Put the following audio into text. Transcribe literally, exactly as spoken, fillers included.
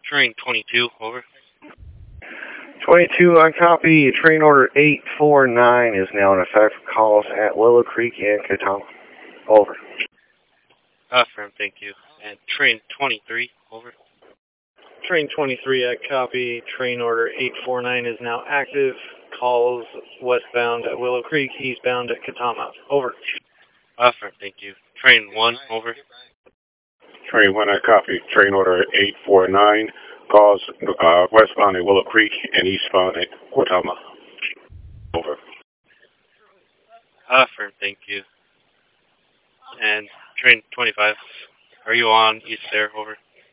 Train twenty-two, over. twenty-two on copy. Train order eight four nine is now in effect for calls at Willow Creek and Katama. Over. Affirm, thank you. And train twenty-three, over. Train twenty-three at copy. Train order eight four nine is now active. Calls westbound at Willow Creek, eastbound at Katama. Over. Affirm, thank you. Train one, over. Train one at copy. Train order eight four nine. Calls uh, westbound at Willow Creek and eastbound at Katama. Over. Affirm, thank you. And train twenty-five, are you on east there, over?